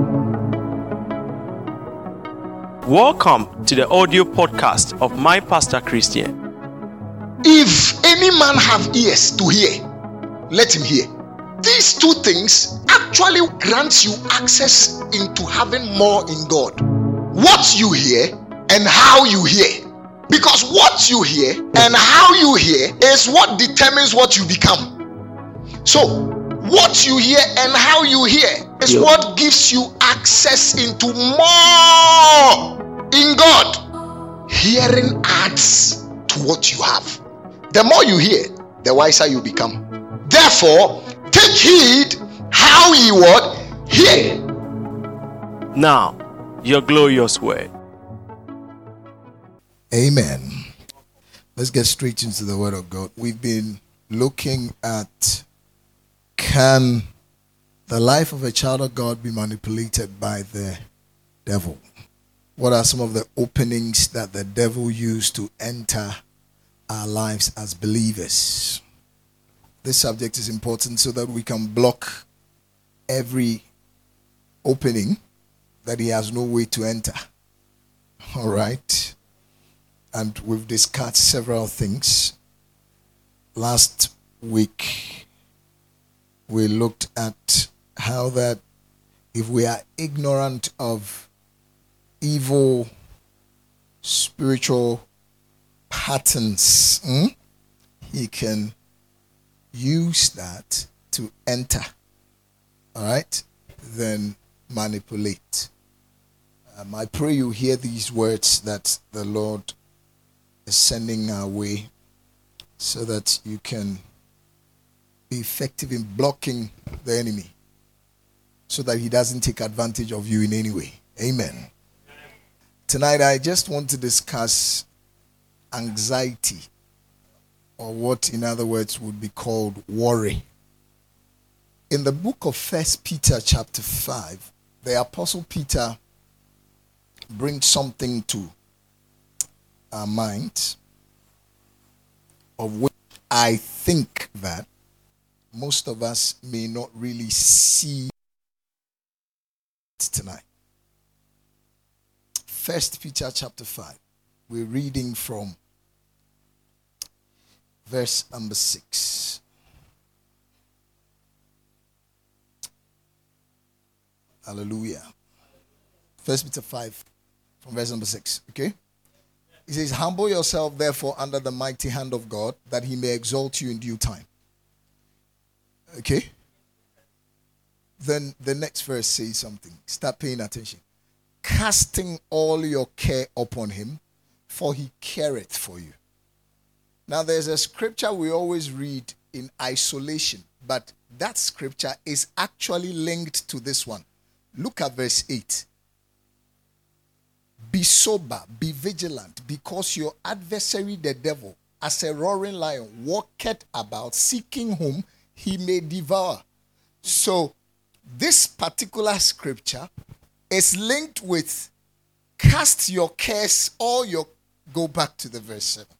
Welcome to the audio podcast of My Pastor Christian. If any man have ears to hear, let him hear. These two things actually grants you access into having more in God. What you hear and how you hear. Because what you hear and how you hear is what determines what you become. So, what you hear and how you hear is what gives you access into more in God. Hearing adds to what you have. The more you hear, the wiser you become. Therefore, take heed how ye what? Hear. Now, your glorious word. Amen. Let's get straight into the word of God. We've been looking at, can the life of a child of God be manipulated by the devil? What are some of the openings that the devil used to enter our lives as believers? This subject is important so that we can block every opening that he has no way to enter. All right? And we've discussed several things. Last week, we looked at how that if we are ignorant of evil spiritual patterns, he can use that to enter. All right? Then manipulate. I pray you hear these words that the Lord is sending our way so that you can be effective in blocking the enemy so that he doesn't take advantage of you in any way. Amen. Tonight I just want to discuss anxiety, or what in other words would be called worry. In the book of 1 Peter chapter 5, the Apostle Peter brings something to our minds of which I think that most of us may not really see tonight. 1 Peter chapter 5. We're reading from verse number 6. Hallelujah. 1 Peter 5 from verse number 6. Okay? He says, humble yourself therefore under the mighty hand of God, that he may exalt you in due time. Okay? Then the next verse says something. Start paying attention. Casting all your care upon him, for he careth for you. Now there's a scripture we always read in isolation, but that scripture is actually linked to this one. Look at verse 8. Be sober, be vigilant, because your adversary the devil, as a roaring lion, walketh about, seeking whom he may devour. So this particular scripture is linked with cast your cares, go back to the verse 7.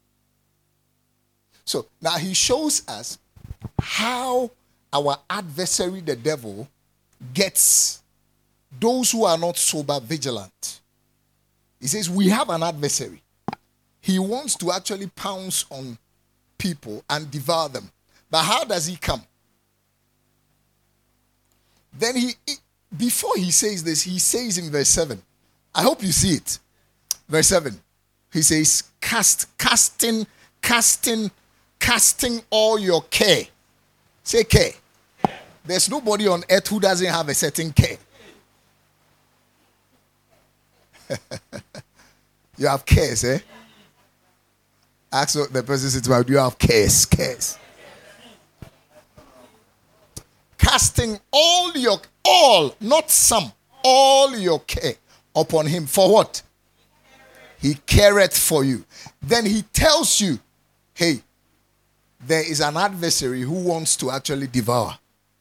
So now he shows us how our adversary the devil gets those who are not sober vigilant. He says we have an adversary. He wants to actually pounce on people and devour them. But how does he come? Then before he says this, he says in verse 7. I hope you see it. Verse 7. He says, casting all your care. Say care. There's nobody on earth who doesn't have a certain care. You have cares, eh? Ask the person sitting by, do you have cares? Cares. Casting not some, all your care upon him. For what? He careth for you. Then he tells you, hey, there is an adversary who wants to actually devour.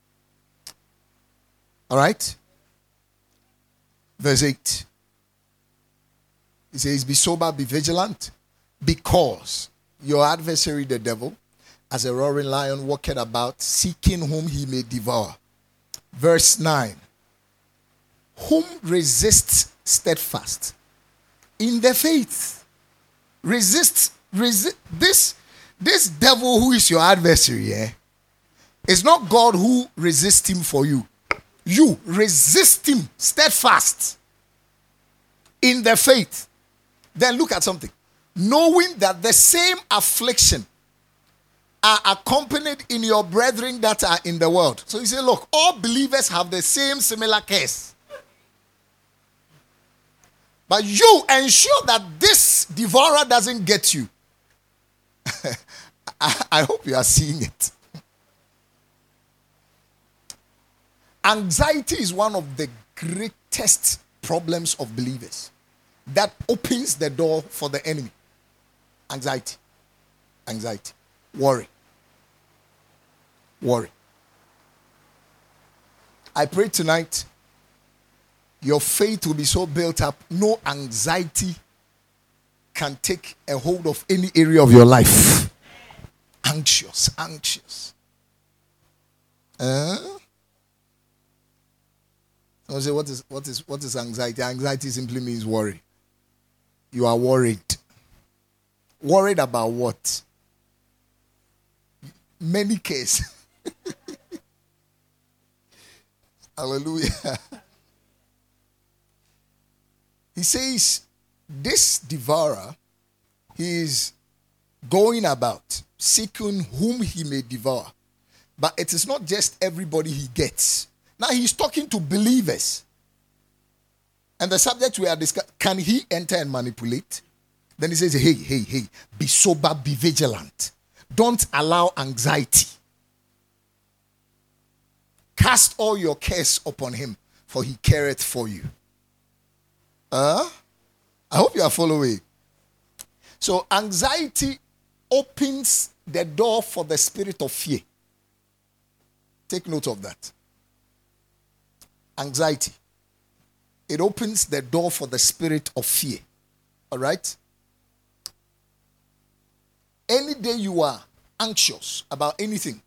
All right? Verse 8. He says, be sober, be vigilant, because your adversary, the devil, as a roaring lion, walketh about, seeking whom he may devour. Verse 9. whom resists steadfast in the faith. Resist this devil who is your adversary, it's not God who resists him for you. You resist him steadfast in the faith. Then look at something. Knowing that the same affliction are accompanied in your brethren that are in the world. So you say, look, all believers have the same similar case. But you ensure that this devourer doesn't get you. I hope you are seeing it. Anxiety is one of the greatest problems of believers that opens the door for the enemy. Anxiety. Worry. I pray tonight your faith will be so built up, no anxiety can take a hold of any area of your life. Anxious. I say, what is anxiety? Anxiety simply means worry. You are worried. Worried about what? Many cases. Hallelujah. He says, this devourer, he is going about seeking whom he may devour. But it is not just everybody he gets. Now he's talking to believers. And the subject we are discussing, can he enter and manipulate? Then he says, hey, be sober, be vigilant. Don't allow anxiety. Cast all your cares upon him, for he careth for you. I hope you are following. So anxiety opens the door for the spirit of fear. Take note of that. Anxiety. It opens the door for the spirit of fear. All right? Any day you are anxious about anything.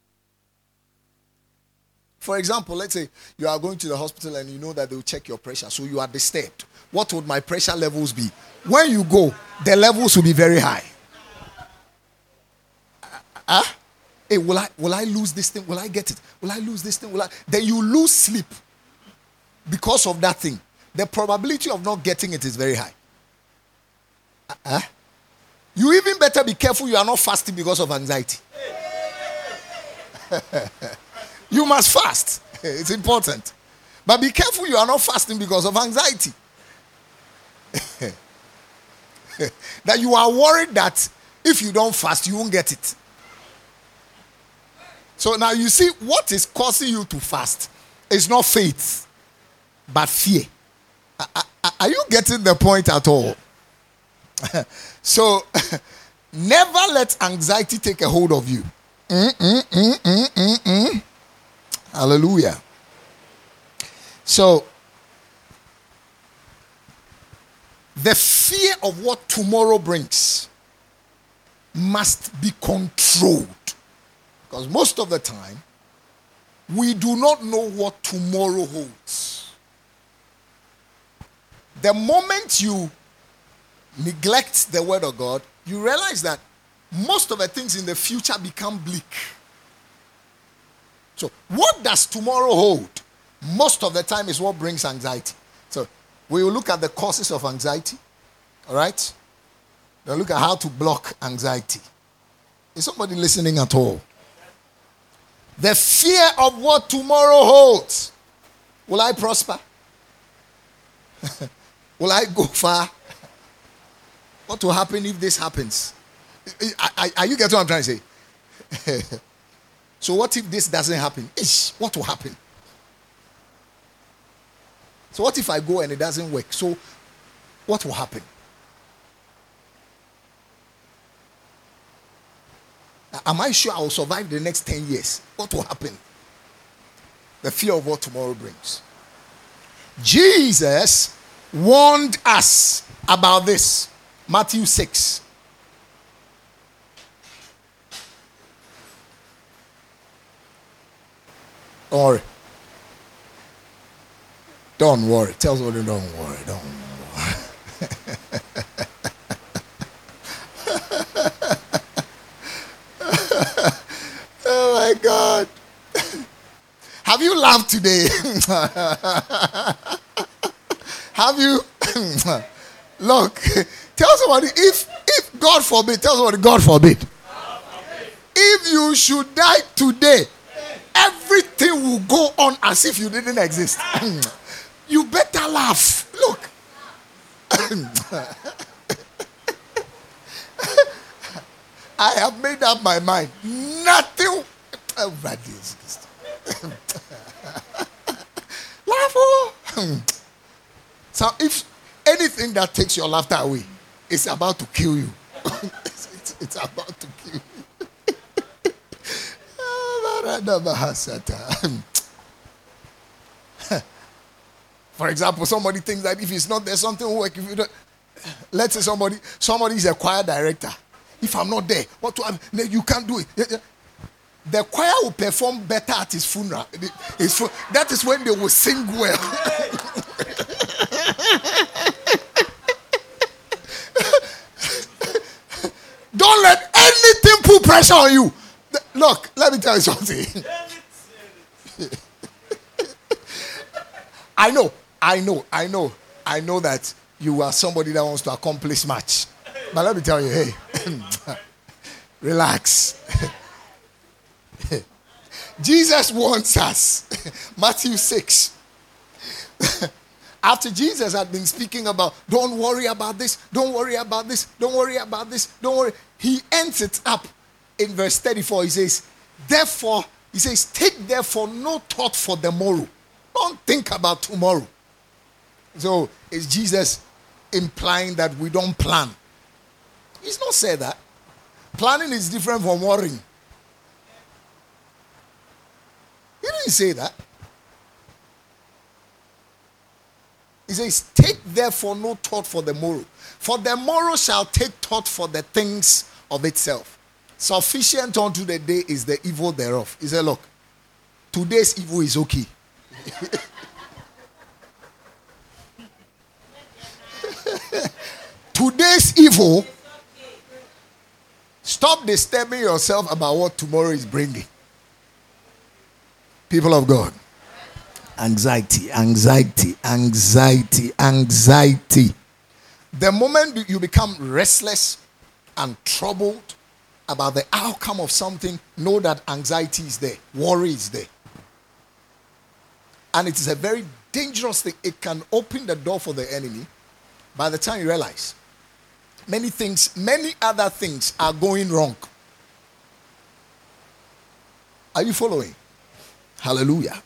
For example, let's say you are going to the hospital and you know that they will check your pressure, so you are disturbed. What would my pressure levels be? When you go, the levels will be very high. Hey, will I lose this thing? Will I get it? Will I lose this thing? Then you lose sleep because of that thing. The probability of not getting it is very high. You even better be careful you are not fasting because of anxiety. You must fast. It's important. But be careful you are not fasting because of anxiety. That you are worried that if you don't fast, you won't get it. So now you see what is causing you to fast. It's not faith, but fear. Are you getting the point at all? So never let anxiety take a hold of you. Hallelujah. So the fear of what tomorrow brings must be controlled. Because most of the time, we do not know what tomorrow holds. The moment you neglect the word of God, you realize that most of the things in the future become bleak. So what does tomorrow hold? Most of the time is what brings anxiety. So we will look at the causes of anxiety. All right? We'll look at how to block anxiety. Is somebody listening at all? The fear of what tomorrow holds. Will I prosper? Will I go far? What will happen if this happens? Are you getting what I'm trying to say? So what if this doesn't happen? What will happen? So what if I go and it doesn't work? So what will happen? Am I sure I will survive the next 10 years? What will happen? The fear of what tomorrow brings. Jesus warned us about this. Matthew 6. Don't worry. Don't worry. Tell somebody, don't worry. Don't worry. Oh my God. Have you laughed today? Have you? Look, tell somebody, if God forbid, tell somebody, God forbid. If you should die today, everything will go on as if you didn't exist. You better laugh. Look. I have made up my mind. Nothing. Laugh. So if anything that takes your laughter away, it's about to kill you. It's about to kill you. For example, somebody thinks that if it's not there, something will work. If you don't, let's say somebody is a choir director. If I'm not there, what to have? You can't do it. The choir will perform better at his funeral. That is when they will sing well. Don't let anything put pressure on you. Look, let me tell you something. I know that you are somebody that wants to accomplish much. But let me tell you, hey, relax. Jesus wants us. Matthew 6. After Jesus had been speaking about, don't worry about this, don't worry about this, don't worry about this, don't worry. He ends it up in verse 34. He says, take therefore no thought for the morrow. Don't think about tomorrow. So is Jesus implying that we don't plan? He's not said that. Planning is different from worrying. He didn't say that. He says, take therefore no thought for the morrow. For the morrow shall take thought for the things of itself. Sufficient unto the day is the evil thereof. He said, look, today's evil is okay. Today's evil, stop disturbing yourself about what tomorrow is bringing. People of God. Anxiety. The moment you become restless and troubled about the outcome of something, know that anxiety is there, worry is there. And it is a very dangerous thing. It can open the door for the enemy. By the time you realize, many other things are going wrong. Are you following? Hallelujah.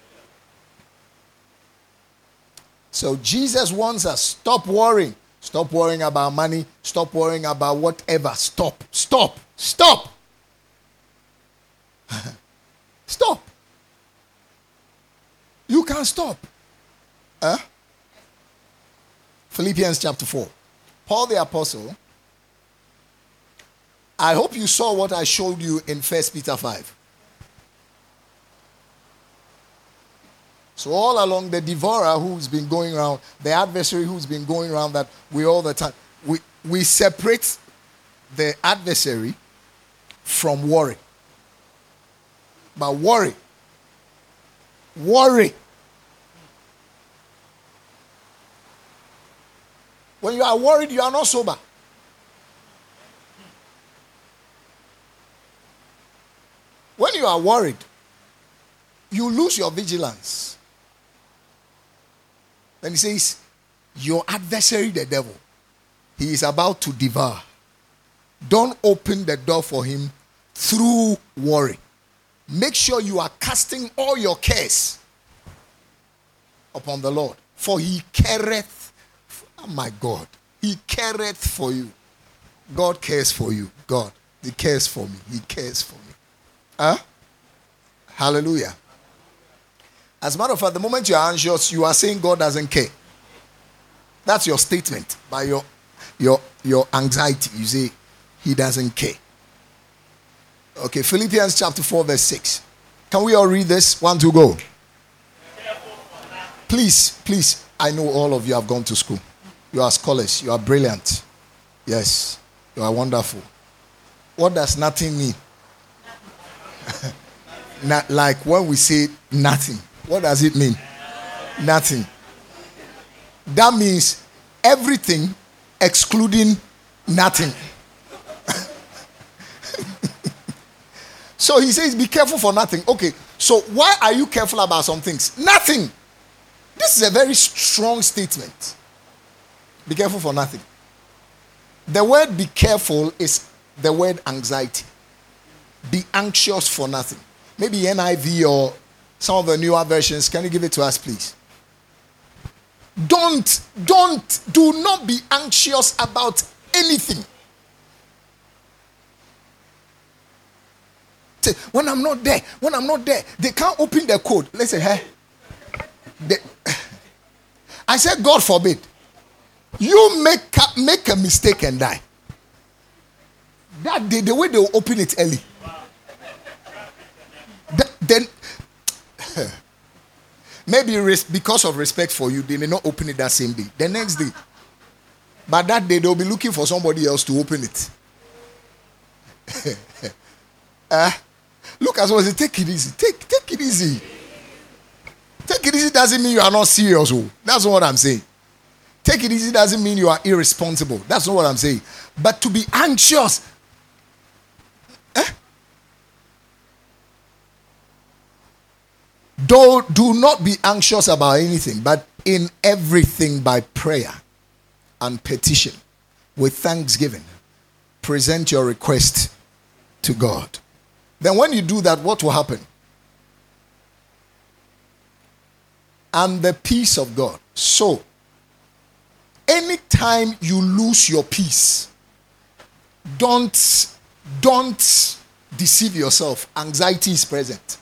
So Jesus wants us, stop worrying. Stop worrying about money. Stop worrying about whatever. Stop. Stop. You can't stop. Philippians chapter 4. Paul the Apostle. I hope you saw what I showed you in 1 Peter 5. So all along, the devourer who's been going around, the adversary who's been going around, that we all the time, we separate the adversary from worry. But worry. When you are worried, you are not sober. When you are worried, you lose your vigilance. Then he says, your adversary, the devil, he is about to devour. Don't open the door for him through worry. Make sure you are casting all your cares upon the Lord. For he careth, oh my God, he careth for you. God cares for you. God, he cares for me. He cares for me. Hallelujah. As a matter of fact, the moment you are anxious, you are saying God doesn't care. That's your statement. By your anxiety, you say he doesn't care. Okay, Philippians chapter 4 verse 6. Can we all read this? 1, 2, go. Please, I know all of you have gone to school. You are scholars. You are brilliant. Yes, you are wonderful. What does nothing mean? Not like when we say nothing. What does it mean? Nothing. That means everything excluding nothing. So he says, be careful for nothing. Okay, so why are you careful about some things? Nothing. This is a very strong statement. Be careful for nothing. The word be careful is the word anxiety. Be anxious for nothing. Maybe NIV or some of the newer versions. Can you give it to us, please? Do not be anxious about anything. When I'm not there, they can't open the code. Let's say, hey. I said, God forbid, you make a mistake and die. That day, the way they will open it early. Then, maybe because of respect for you, they may not open it that same day. The next day. But that day, they'll be looking for somebody else to open it. Look, as well as take it easy. Take it easy. Take it easy doesn't mean you are not serious. That's not what I'm saying. Take it easy doesn't mean you are irresponsible. That's not what I'm saying. But to be anxious. Do not be anxious about anything, but in everything by prayer and petition with thanksgiving, present your request to God. Then when you do that, what will happen? And the peace of God. So, anytime you lose your peace, don't deceive yourself. Anxiety is present.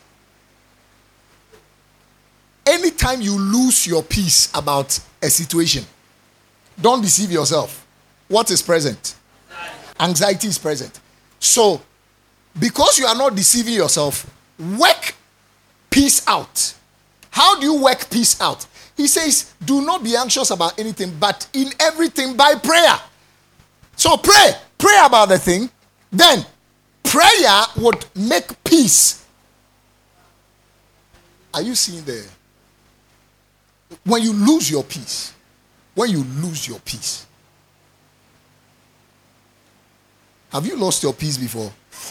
Anytime you lose your peace about a situation, don't deceive yourself. What is present? Anxiety is present. So, because you are not deceiving yourself, work peace out. How do you work peace out? He says, do not be anxious about anything, but in everything by prayer. So pray about the thing. Then prayer would make peace. Are you seeing there? When you lose your peace, have you lost your peace before?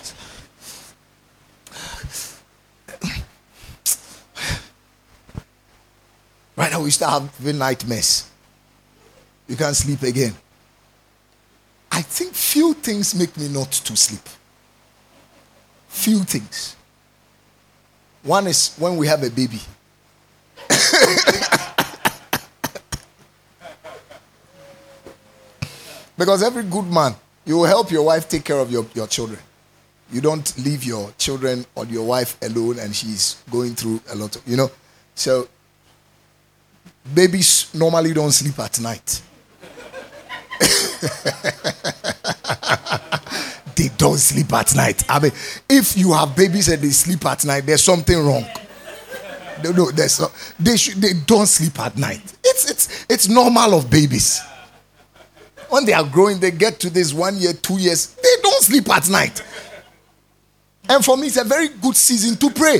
Right now we start having nightmares. You can't sleep again. I think few things make me not to sleep. Few things. One is when we have a baby. Because every good man, you will help your wife take care of your children. You don't leave your children or your wife alone and she's going through a lot of, So, babies normally don't sleep at night. They don't sleep at night. I mean, if you have babies and they sleep at night, there's something wrong. No, they don't sleep at night. It's normal of babies. When they are growing, they get to this 1 year, 2 years, they don't sleep at night. And for me, it's a very good season to pray.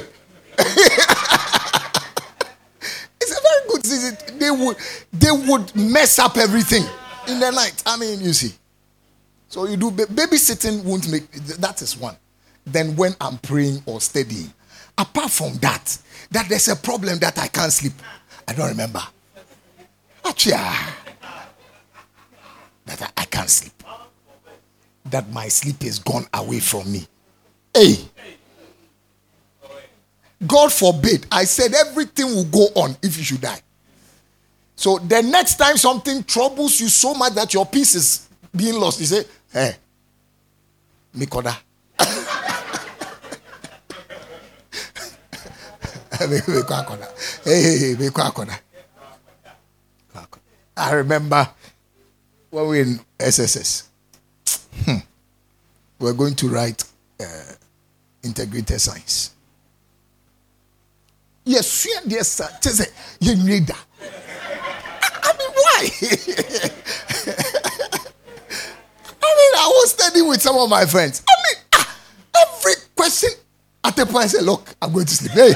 It's a very good season. They would mess up everything in the night. I mean, you see. So you do babysitting won't make, that is one. Then when I'm praying or studying, apart from that there's a problem that I can't sleep. I don't remember. Actually, that I can't sleep. That my sleep is gone away from me. Hey. God forbid. I said everything will go on if you should die. So the next time something troubles you so much that your peace is being lost, you say, hey, Mikoda. Hey, I remember when we were in SSS, we were going to write integrated science. Yes, yes, sir. Just say, you need that. I mean, why? I was studying with some of my friends. Every question at the point I say, look, I'm going to sleep. Hey.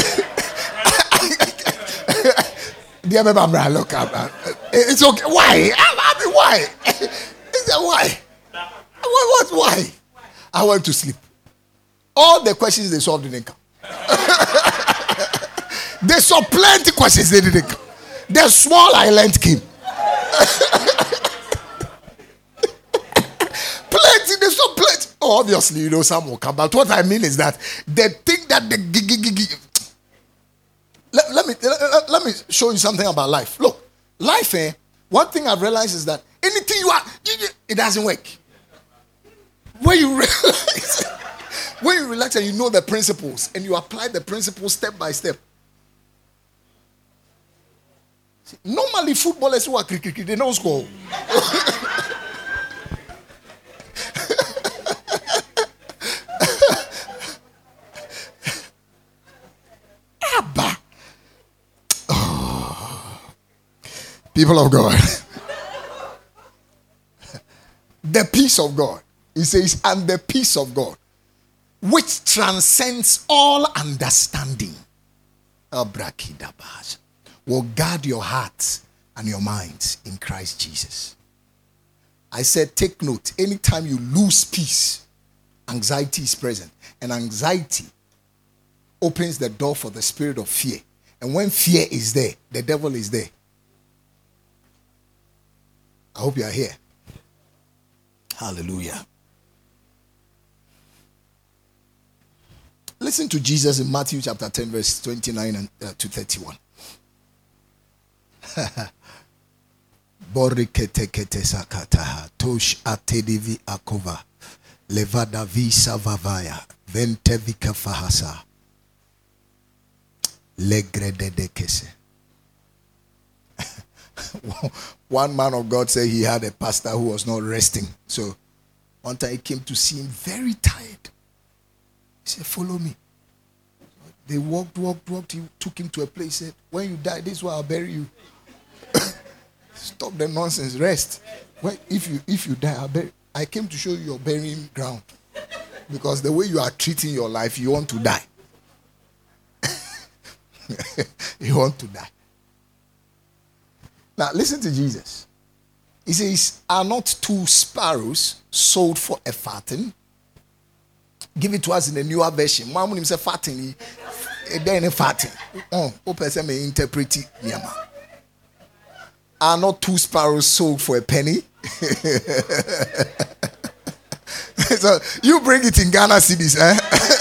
Dear baby, look, it's okay. Why? I mean, why? Why? Why? I went to sleep. All the questions they solved didn't come. They saw plenty questions they didn't come. The small I learned came. Plenty, they saw plenty. Oh, obviously, some will come. But what I mean is that they think that the let me show you something about life. Look, life, one thing I've realized is that anything you are, it doesn't work. When you relax and you know the principles and you apply the principles step by step. See, normally footballers who are cricket, they don't score. People of God. The peace of God. He says, and the peace of God, which transcends all understanding, will guard your hearts and your minds in Christ Jesus. I said, take note, anytime you lose peace, anxiety is present. And anxiety opens the door for the spirit of fear. And when fear is there, the devil is there. I hope you are here. Hallelujah. Listen to Jesus in Matthew chapter 10, verse 29 and to 31. Boriketekete sakataha tosh atedivi akova levada visa vavaya ventevika fahasa legrededekese. One man of God said he had a pastor who was not resting. So one time he came to see him very tired. He said, follow me. They walked. He took him to a place. He said, when you die, this is where I'll bury you. Stop the nonsense. Rest. If you die, I came to show you your burying ground. Because the way you are treating your life, you want to die. You want to die. Now, listen to Jesus. He says, are not 2 sparrows sold for a farthing? Give it to us in the newer version. Mamun himself farthing. Then a farthing. Person may interpret it. Are not 2 sparrows sold for a penny? So you bring it in Ghana cities, eh?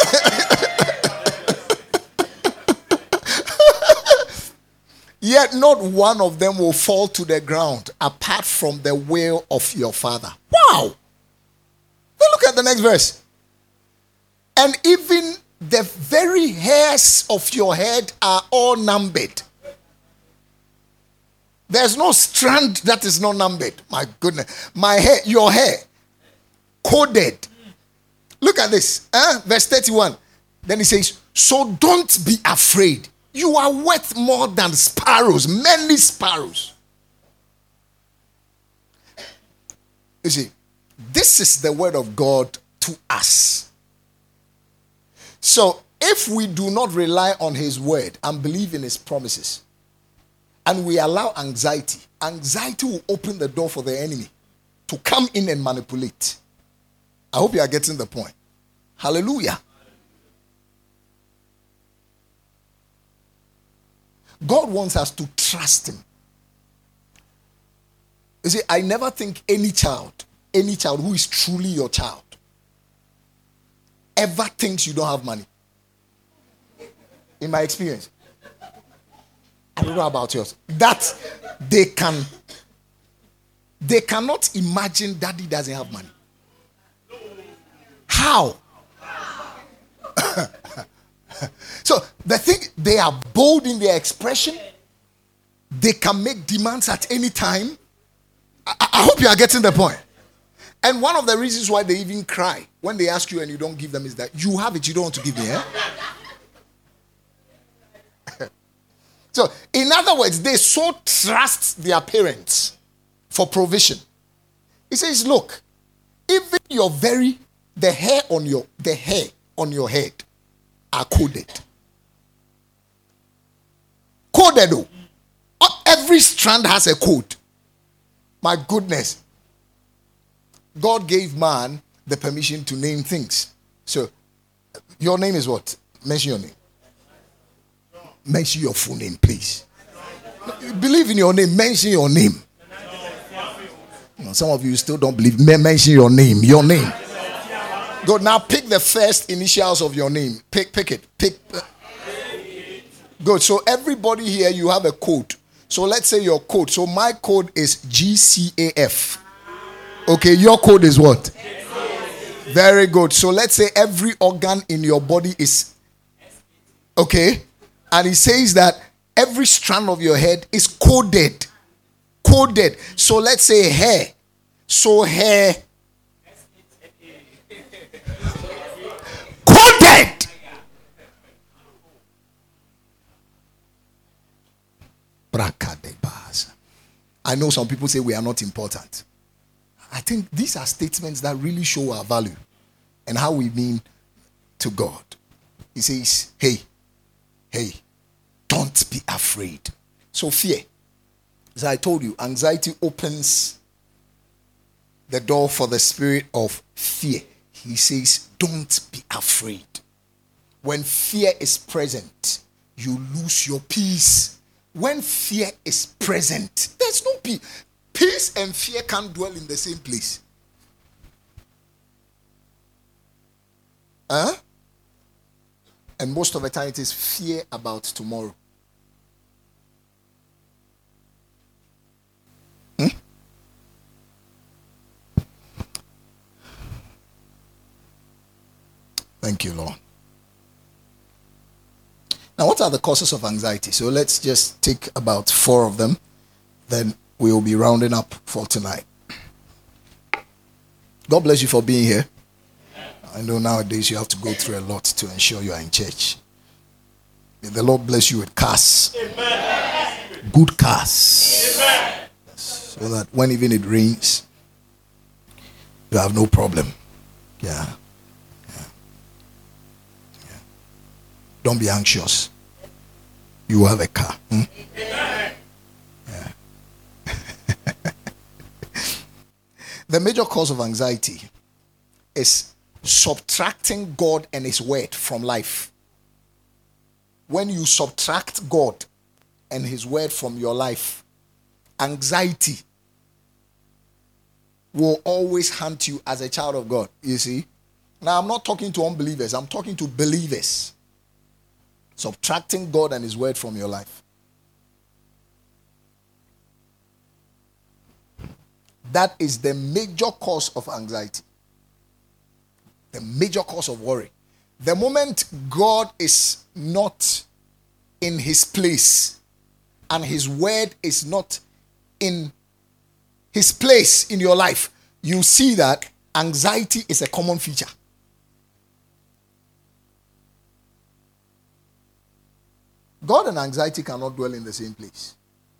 Yet not one of them will fall to the ground apart from the will of your Father. Wow! Then look at the next verse. And even the very hairs of your head are all numbered. There's no strand that is not numbered. My goodness. My hair, your hair, coded. Look at this. Verse 31. Then he says, so don't be afraid. You are worth more than sparrows, many sparrows. You see, this is the word of God to us. So, if we do not rely on his word and believe in his promises, and we allow anxiety will open the door for the enemy to come in and manipulate. I hope you are getting the point. Hallelujah. God wants us to trust him. You see, I never think any child who is truly your child, ever thinks you don't have money. In my experience. I don't know about yours. That they cannot imagine daddy doesn't have money. How? So the thing, they are bold in their expression. They can make demands at any time. I hope you are getting the point. And one of the reasons why they even cry when they ask you and you don't give them is that you have it, you don't want to give me. So, in other words, they so trust their parents for provision. He says, look, even the hair on your head are coded. Coded, though. Every strand has a code. My goodness. God gave man the permission to name things. So, your name is what? Mention your name. Mention your full name, please. Believe in your name. Mention your name. Some of you still don't believe. Mention your name. Your name. Go now. Pick the first initials of your name. Pick it. Good. So everybody here, you have a code. So let's say your code. So my code is GCAF. Okay. Your code is what? Very good. So let's say every organ in your body is okay. And he says that every strand of your head is coded. Coded. So let's say hair. So hair. Coded. I know some people say we are not important. I think these are statements that really show our value and how we mean to God. He says, hey, don't be afraid. So fear. As I told you, anxiety opens the door for the spirit of fear. He says, don't be afraid. When fear is present, you lose your peace. When fear is present, there's no peace. Peace and fear can't dwell in the same place. And most of the time it is fear about tomorrow. Thank you, Lord. Now, what are the causes of anxiety? So let's just take about 4 of them. Then we will be rounding up for tonight. God bless you for being here. I know nowadays you have to go through a lot to ensure you are in church. May the Lord bless you with cars. Amen. Good cars. Amen. So that when even it rains, you have no problem. Yeah. Don't be anxious. You have a car. Yeah. The major cause of anxiety is subtracting God and His word from life. When you subtract God and His word from your life, anxiety will always haunt you as a child of God. You see? Now, I'm not talking to unbelievers. I'm talking to believers. Subtracting God and His word from your life. That is the major cause of anxiety. The major cause of worry. The moment God is not in His place and His word is not in His place in your life, you see that anxiety is a common feature. God and anxiety cannot dwell in the same place.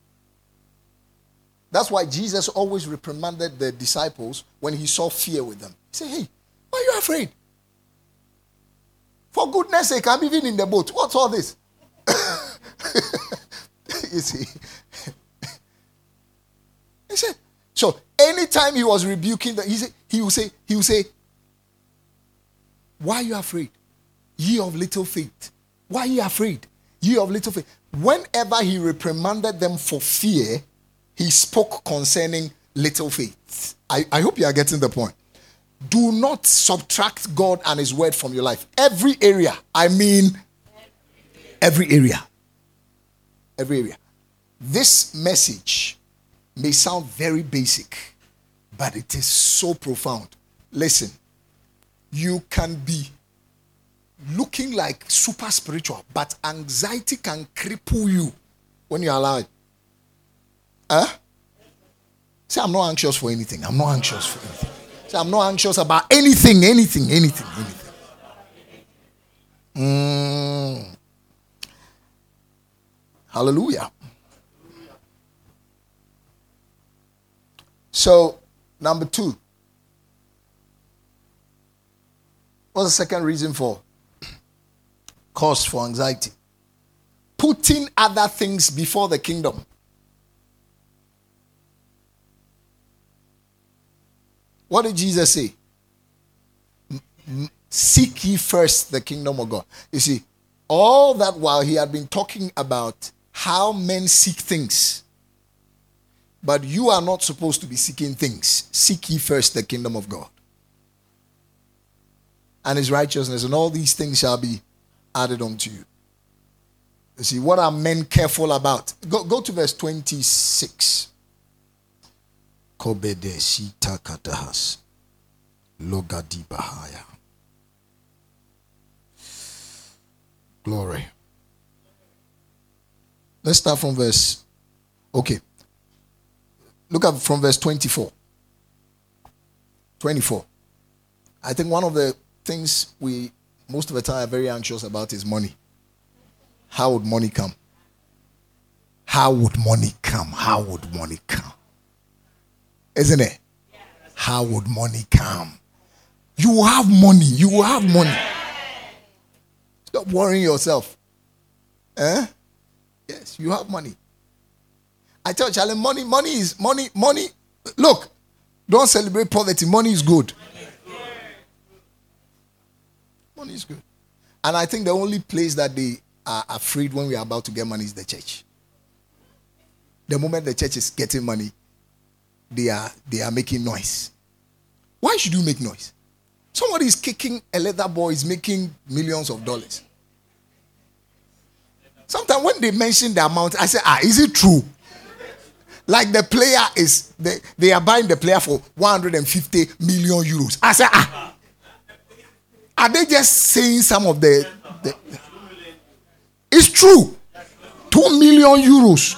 That's why Jesus always reprimanded the disciples when He saw fear with them. He said, hey, why are you afraid? For goodness sake, I'm even in the boat. What's all this? You see. He said, so anytime He was rebuking them, he would say, why are you afraid? Ye of little faith. Why are you afraid? Ye of little faith. Whenever He reprimanded them for fear, He spoke concerning little faith. I hope you are getting the point. Do not subtract God and His word from your life. Every area. I mean, every area. Every area. This message may sound very basic, but it is so profound. Listen, you can be looking like super spiritual, but anxiety can cripple you when you allow it. Say, I'm not anxious for anything. I'm not anxious for anything. Say, I'm not anxious about anything. Hallelujah. So, number 2. What's the second reason for cause for anxiety? Putting other things before the kingdom. What did Jesus say? Seek ye first the kingdom of God. You see, all that while he had been talking about how men seek things. But you are not supposed to be seeking things. Seek ye first the kingdom of God and his righteousness, and all these things shall be added unto you. You see, what are men careful about? Go to verse 26. Glory. Let's start from verse. Okay. Look at from verse 24. 24. I think one of the things we most of the time are very anxious about is money. How would money come? How would money come? How would money come? Isn't it? How would money come? You have money. You have money. Stop worrying yourself. Yes, you have money. I tell Charlie, money is money. Look, don't celebrate poverty. Money is good. Money is good. And I think the only place that they are afraid when we are about to get money is the church. The moment the church is getting money, they are making noise. Why should you make noise? Somebody is kicking a leather boy is making millions of dollars. Sometimes when they mention the amount, I say, is it true? Like the player is, they are buying the player for 150 million euros. I say, are they just saying some of the it's true. 2 million euros.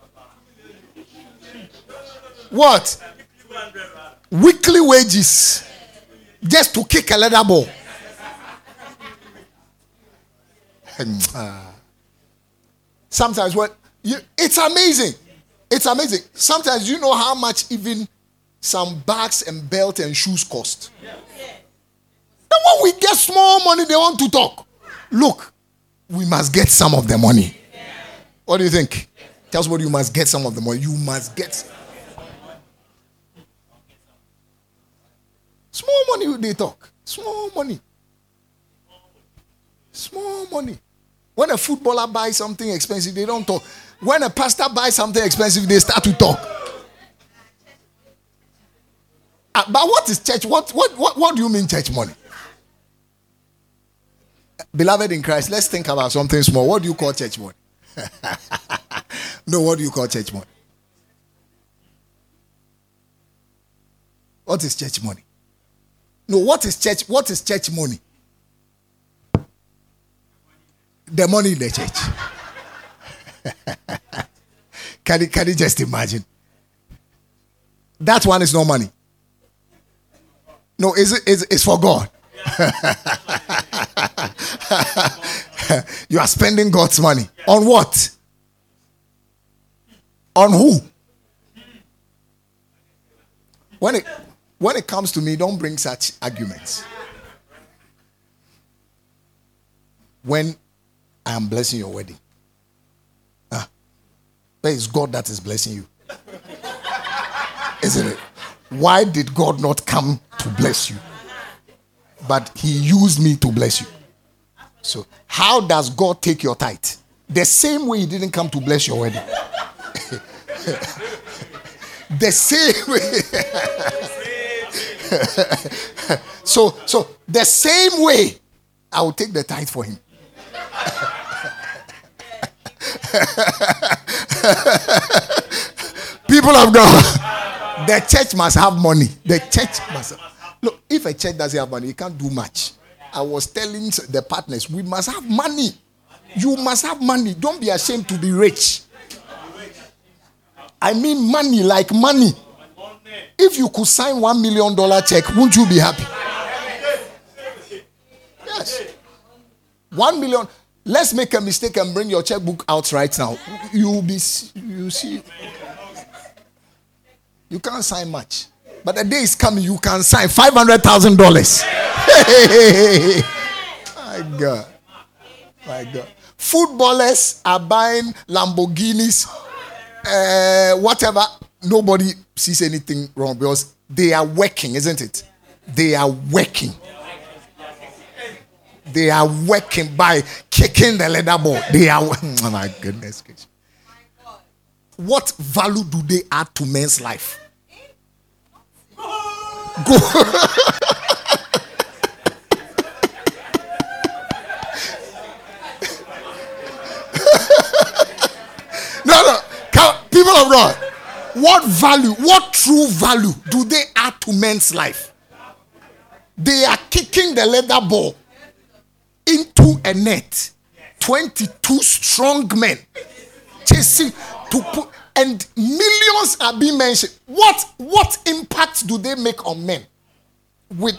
What? Weekly wages. Just to kick a leather ball. Sometimes it's amazing. It's amazing. Sometimes you know how much even some bags and belt and shoes cost. And when we get small money, they want to talk. Look, we must get some of the money. What do you think? Tell us what you must get some of the money. You must get. Small money they talk. Small money. Small money. When a footballer buys something expensive, they don't talk. When a pastor buys something expensive, they start to talk. But what is church? What do you mean church money? Beloved in Christ, let's think about something small. What do you call church money? No, what do you call church money? What is church money? No, what is church money? The money in the church. Can you just imagine? That one is no money. No, it's for God. You are spending God's money. On what? On who? When it comes to me, don't bring such arguments. When I am blessing your wedding, there is God that is blessing you. Isn't it? Why did God not come to bless you? But he used me to bless you. So how does God take your tithe? The same way he didn't come to bless your wedding. The same way. So the same way I will take the tithe for him. People of God, the church must have money. The church must have. Look, if a church doesn't have money, it can't do much. I was telling the partners, we must have money. You must have money. Don't be ashamed to be rich. I mean money, like money. If you could sign $1 million check, wouldn't you be happy? Yes. 1 million. Let's make a mistake and bring your checkbook out right now. You see, you can't sign much. But the day is coming, you can sign $500,000. My God. My God. Footballers are buying Lamborghinis, whatever. Nobody sees anything wrong because they are working, isn't it? They are working. They are working by kicking the leather ball. They are, oh my goodness. What value do they add to men's life? Go. No. People of God, what value, what true value do they add to men's life? They are kicking the leather ball into a net. 22 strong men chasing to put, and millions are being mentioned. What impact do they make on men? With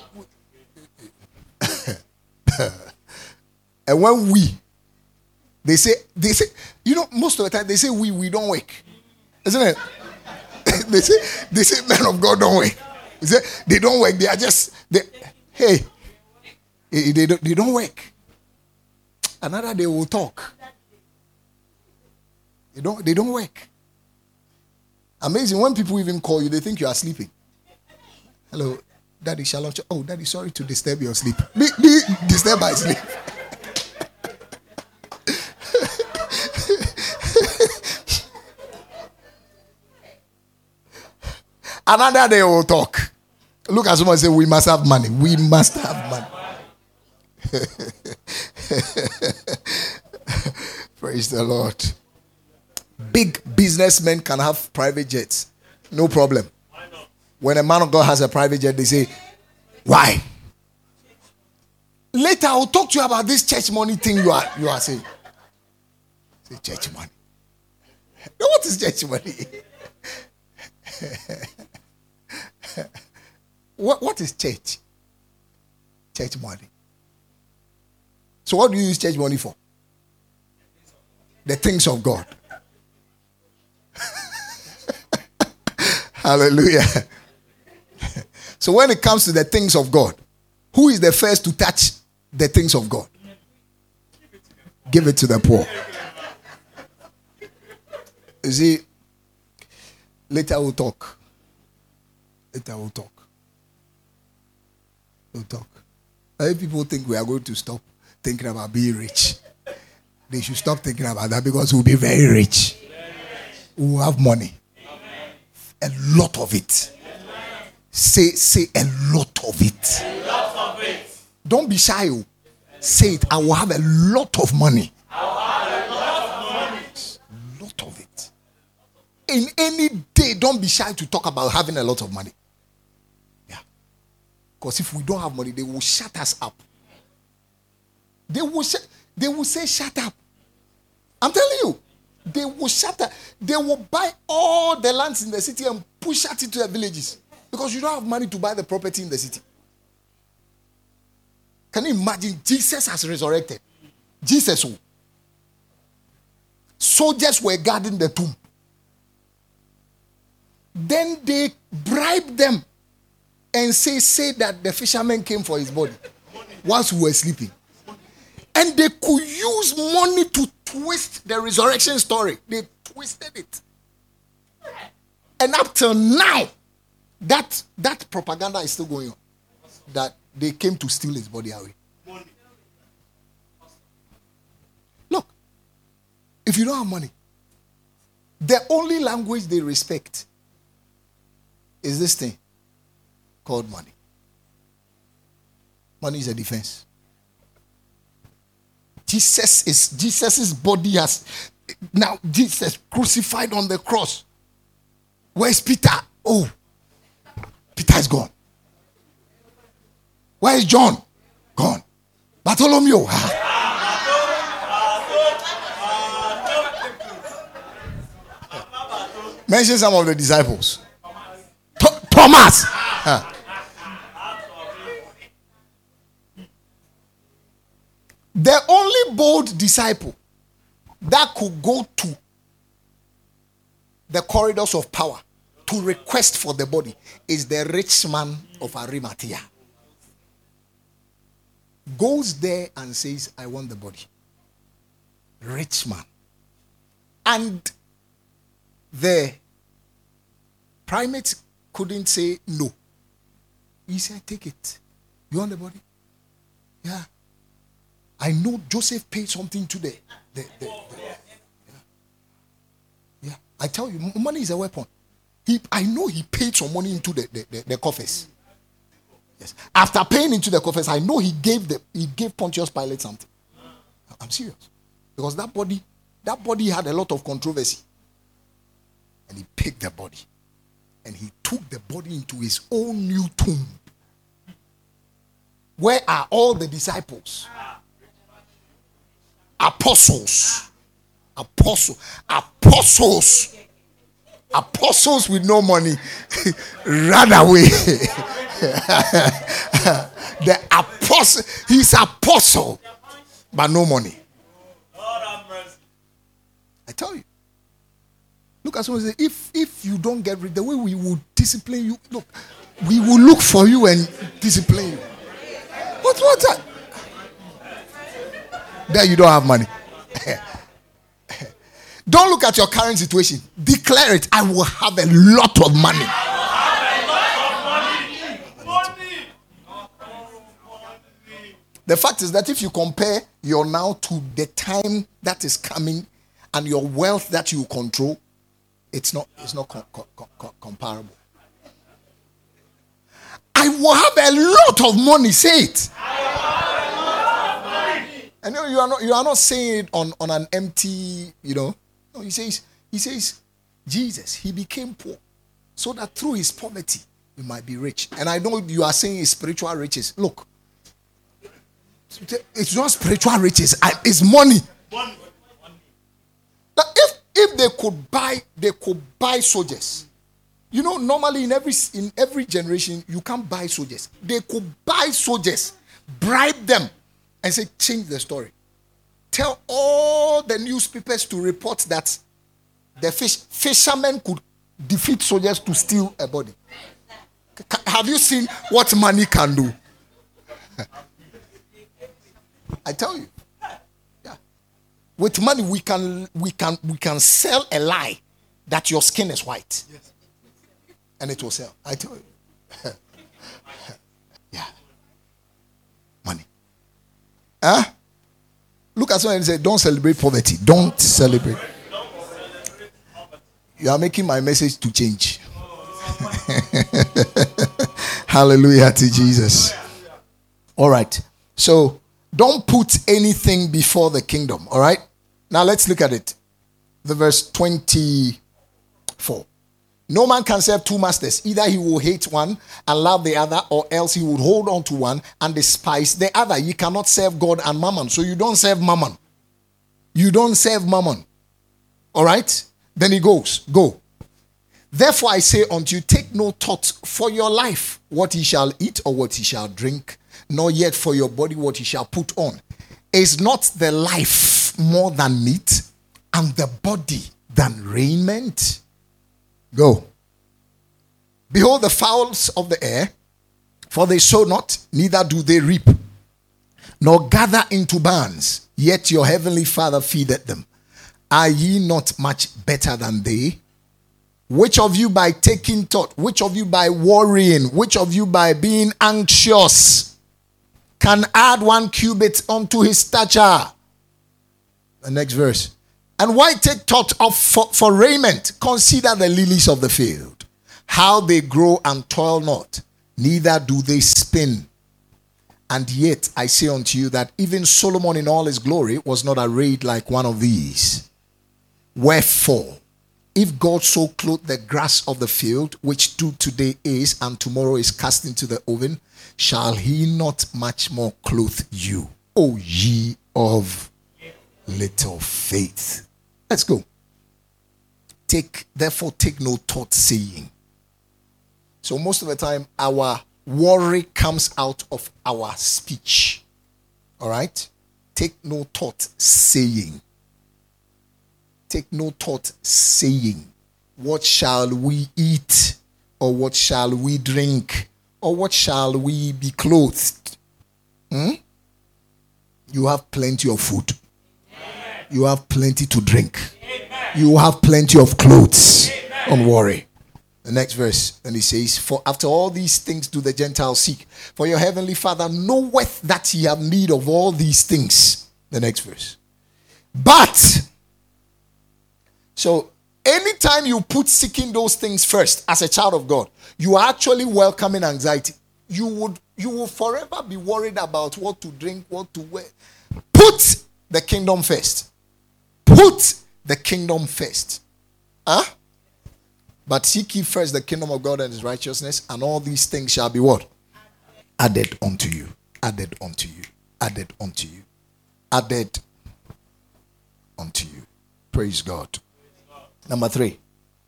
and when they say, most of the time they say we don't work, isn't it? they say men of God don't work. They don't work. They are just they don't work. Another day we'll talk. They don't work. Amazing. When people even call you, they think you are sleeping. Hello, Daddy, shalom. Oh, Daddy, sorry to disturb your sleep. Be disturbed by sleep. Another day we'll talk. Look at someone and say, we must have money. We must have money. Praise the Lord. Big businessmen can have private jets. No problem. When a man of God has a private jet, they say, why? Later, I'll talk to you about this church money thing you are saying. Say church money. What is church money? What is church? Church money. So what do you use church money for? The things of God. Hallelujah. So when it comes to the things of God, who is the first to touch the things of God? Give it to the poor. You see, later we'll talk. We'll talk. If people think we are going to stop thinking about being rich, they should stop thinking about that because we'll be very rich. We'll have money. A lot of it. Say a lot of it. Don't be shy. Say it. I will have a lot of money. A lot of it. In any day, don't be shy to talk about having a lot of money. Yeah. Because if we don't have money, they will shut us up. They will say, shut up. I'm telling you. They will shut up. They will buy all the lands in the city and push it into the villages. Because you don't have money to buy the property in the city. Can you imagine? Jesus has resurrected. Jesus who? Soldiers were guarding the tomb. Then they bribed them and say that the fishermen came for his body whilst we were sleeping. And they could use money to twist the resurrection story. They twisted it. And up till now, that propaganda is still going on. That they came to steal his body away. Look, if you don't have money, the only language they respect is this thing called money. Money is a defense. Jesus's body has now Jesus crucified on the cross. Where's Peter? Oh, Peter is gone. Where is John? Gone. Bartholomew. Mention some of the disciples. Thomas. The only bold disciple that could go to the corridors of power to request for the body is the rich man of Arimathea. Goes there and says, I want the body. Rich man. And the primates couldn't say no. He said, take it. You want the body? Yeah. I know Joseph paid something to yeah. I tell you, money is a weapon. I know he paid some money into the coffers. Yes. After paying into the coffers, I know he gave Pontius Pilate something. I'm serious. Because that body had a lot of controversy. And he picked the body. And he took the body into his own new tomb. Where are all the disciples? Apostles with no money ran away. The apostle, he's apostle, but no money. I tell you. Look at someone and say, if you don't get rid, the way we will discipline you, look, we will look for you and discipline you. What's that? There you don't have money. Don't look at your current situation. Declare it. I will have a lot of money. The fact is that if you compare your now to the time that is coming and your wealth that you control, it's not comparable. I will have a lot of money. Say it. I know you are not saying it on an empty, No, he says, Jesus, he became poor so that through his poverty he might be rich. And I know you are saying it's spiritual riches. Look, it's not spiritual riches, it's money. Now, if they could buy soldiers. Normally in every generation you can't buy soldiers. They could buy soldiers, bribe them, and say, change the story. Tell all the newspapers to report that the fishermen could defeat soldiers to steal a body. Have you seen what money can do? I tell you. Yeah. With money we can sell a lie that your skin is white. Yes. And it will sell. I tell you. Yeah. Money. Huh? Look at someone and say, don't celebrate poverty. Don't celebrate. You are making my message to change. Hallelujah to Jesus. All right. So, don't put anything before the kingdom. All right. Now, let's look at it. The verse 24. No man can serve two masters. Either he will hate one and love the other, or else he would hold on to one and despise the other. You cannot serve God and mammon. So you don't serve mammon. You don't serve mammon. All right? Then he goes, go. Therefore I say unto you, take no thought for your life, what ye shall eat or what ye shall drink, nor yet for your body what ye shall put on. Is not the life more than meat, and the body than raiment? Go. Behold the fowls of the air, for they sow not, neither do they reap, nor gather into barns, yet your heavenly Father feedeth them. Are ye not much better than they? Which of you by taking thought, which of you by worrying, which of you by being anxious can add 1 cubit unto his stature? The next verse. And why take thought for raiment? Consider the lilies of the field, how they grow and toil not, neither do they spin. And yet I say unto you that even Solomon in all his glory was not arrayed like one of these. Wherefore, if God so clothed the grass of the field, which today is and tomorrow is cast into the oven, shall he not much more clothe you, O ye of little faith? Let's go. Therefore take no thought, saying. So most of the time our worry comes out of our speech. All right? Take no thought saying. Take no thought saying, what shall we eat? Or what shall we drink? Or what shall we be clothed? You have plenty of food. Amen. You have plenty to drink. Amen. You have plenty of clothes. Amen. Don't worry. The next verse, and he says, for after all these things do the Gentiles seek. For your heavenly Father knoweth that ye have need of all these things. The next verse. But, so anytime you put seeking those things first as a child of God, you are actually welcoming anxiety. You will forever be worried about what to drink, what to wear. Put the kingdom first. Put the kingdom first. But seek ye first the kingdom of God and his righteousness, and all these things shall be what? Added unto you. Added unto you. Added unto you. Added unto you. Praise God. Number 3.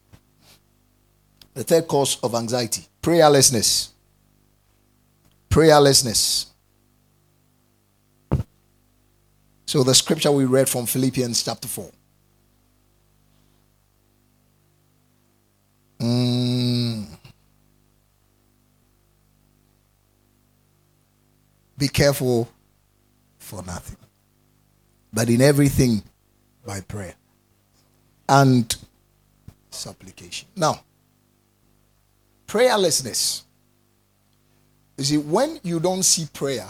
The third cause of anxiety. Prayerlessness. Prayerlessness. So the scripture we read from Philippians chapter 4. Be careful for nothing, but in everything by prayer and supplication. Now, prayerlessness. You see, when you don't see prayer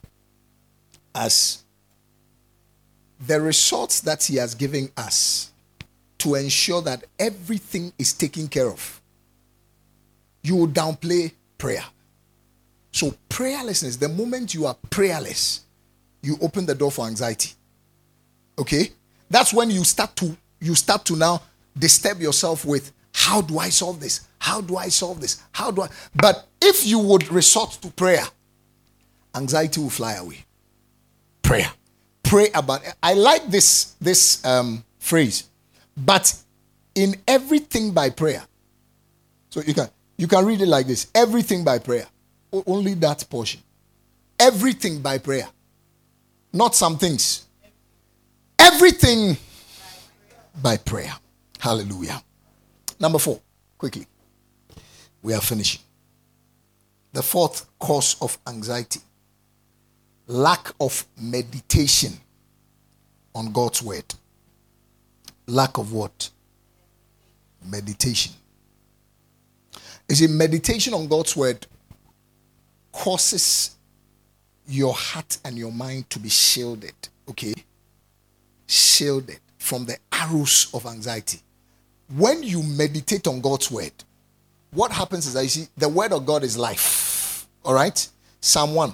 as the resource that he has given us to ensure that everything is taken care of, you will downplay prayer. So prayerlessness, the moment you are prayerless, you open the door for anxiety. Okay? That's when you start to now disturb yourself with, how do I solve this? How do I solve this? But if you would resort to prayer, anxiety will fly away. Prayer. Pray about it. I like this phrase. But in everything by prayer. So you can read it like this. Everything by prayer. Only that portion. Everything by prayer. Not some things. Everything by prayer. Hallelujah. Number 4. Quickly. We are finishing. The fourth cause of anxiety. Lack of meditation on God's word. Lack of what? Meditation. You see, meditation on God's word causes your heart and your mind to be shielded. Okay? Shielded from the arrows of anxiety. When you meditate on God's word, what happens is that you see, the word of God is life. All right? Psalm 1.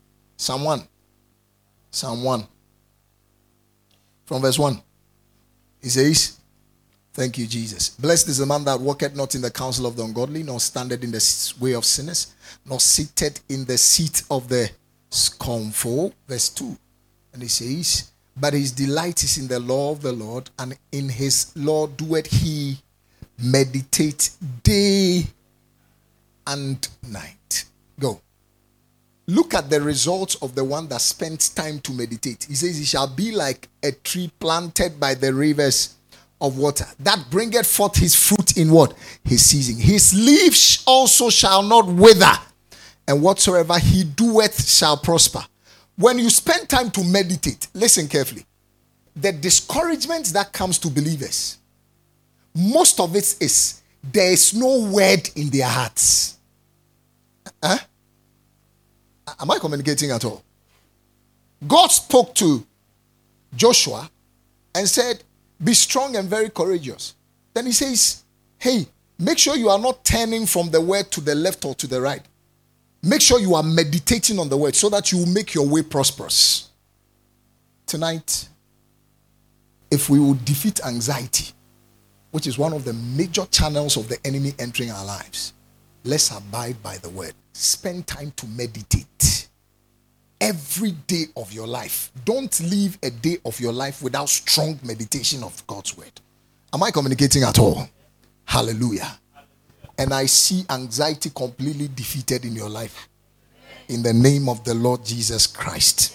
From verse 1. He says, thank you, Jesus. Blessed is the man that walketh not in the counsel of the ungodly, nor standeth in the way of sinners, nor sitteth in the seat of the scornful. Verse 2. And he says, but his delight is in the law of the Lord, and in his law doeth he meditate day and night. Go. Look at the results of the one that spends time to meditate. He says, he shall be like a tree planted by the rivers of water, that bringeth forth his fruit in what? His season. His leaves also shall not wither, and whatsoever he doeth shall prosper. When you spend time to meditate, listen carefully. The discouragement that comes to believers, most of it is there is no word in their hearts. Am I communicating at all? God spoke to Joshua and said, be strong and very courageous. Then he says, hey, make sure you are not turning from the word to the left or to the right. Make sure you are meditating on the word so that you will make your way prosperous. Tonight, if we will defeat anxiety, which is one of the major channels of the enemy entering our lives, let's abide by the word. Spend time to meditate every day of your life. Don't leave a day of your life without strong meditation of God's word. Am I communicating at all? Hallelujah. And I see anxiety completely defeated in your life. In the name of the Lord Jesus Christ.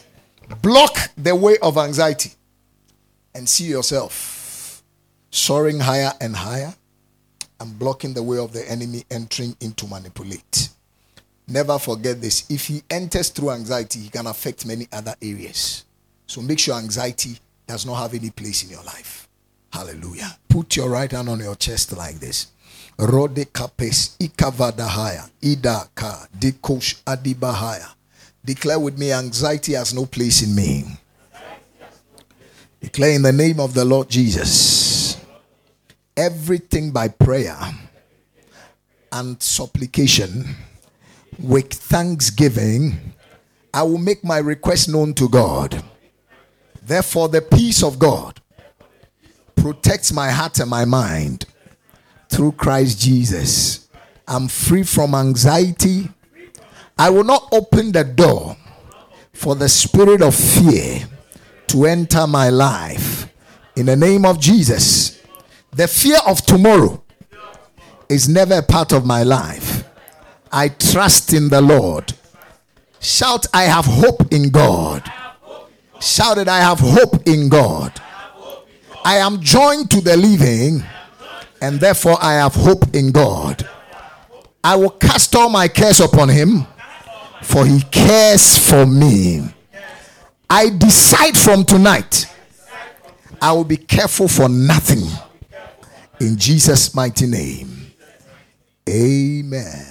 Block the way of anxiety and see yourself soaring higher and higher and blocking the way of the enemy entering in to manipulate. Never forget this. If he enters through anxiety, he can affect many other areas. So make sure anxiety does not have any place in your life. Hallelujah. Put your right hand on your chest like this. Rode kapes ikavadahaya idaka dikosh adibahaya. Declare with me, anxiety has no place in me. Declare in the name of the Lord Jesus, everything by prayer and supplication with thanksgiving, I will make my request known to God. Therefore, the peace of God protects my heart and my mind through Christ Jesus. I'm free from anxiety. I will not open the door for the spirit of fear to enter my life. In the name of Jesus, the fear of tomorrow is never a part of my life. I trust in the Lord. Shout, I have hope in God. Shout it, I have hope in God. I am joined to the living, and therefore I have hope in God. I will cast all my cares upon him, for he cares for me. I decide from tonight, I will be careful for nothing. In Jesus' mighty name. Amen.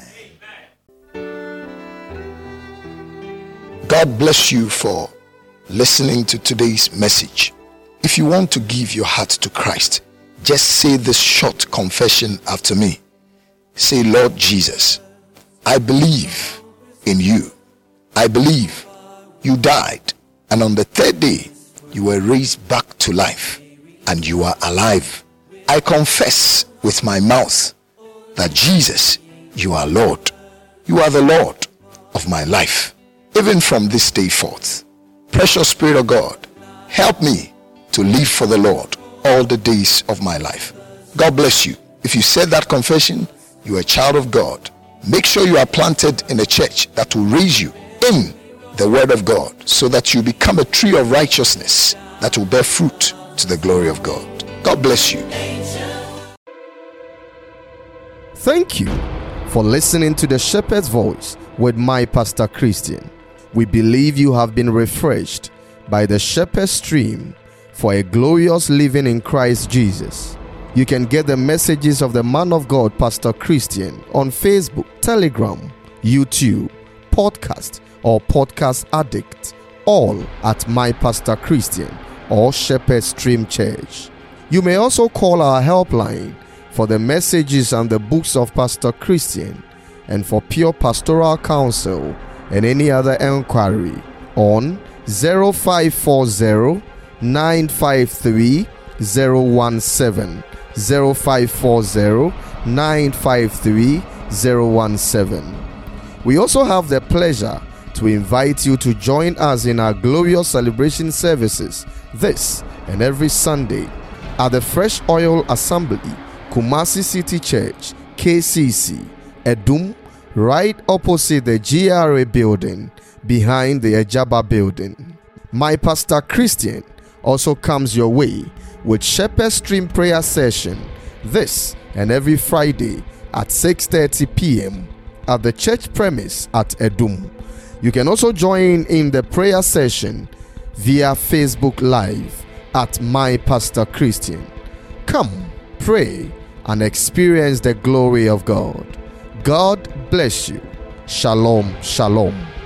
God bless you for listening to today's message. If you want to give your heart to Christ, just say this short confession after me. Say, Lord Jesus, I believe in you. I believe you died, and on the third day you were raised back to life, and you are alive. I confess with my mouth that Jesus, you are Lord. You are the Lord of my life, even from this day forth. Precious Spirit of God, help me to live for the Lord all the days of my life. God bless you. If you said that confession, you are a child of God. Make sure you are planted in a church that will raise you in the word of God, so that you become a tree of righteousness that will bear fruit to the glory of God. God bless you. Thank you for listening to the Shepherd's Voice with my Pastor Christian. We believe you have been refreshed by the Shepherd's Stream for a glorious living in Christ Jesus. You can get the messages of the man of God, Pastor Christian, on Facebook, Telegram, YouTube, podcast, or Podcast Addict, all at My Pastor Christian or Shepherd Stream Church. You may also call our helpline for the messages and the books of Pastor Christian, and for pure pastoral counsel and any other enquiry on 0540 953 017, 0540 953 017. We also have the pleasure to invite you to join us in our glorious celebration services this and every Sunday at the Fresh Oil Assembly, Kumasi City Church, KCC, Edum, right opposite the GRA building, behind the Ejaba building. My Pastor Christian also comes your way with Shepherd Stream prayer session this and every Friday at 6:30 p.m. at the church premise at Edum. You can also join in the prayer session via Facebook Live at My Pastor Christian. Come, pray, and experience the glory of God. God bless you. Shalom, shalom.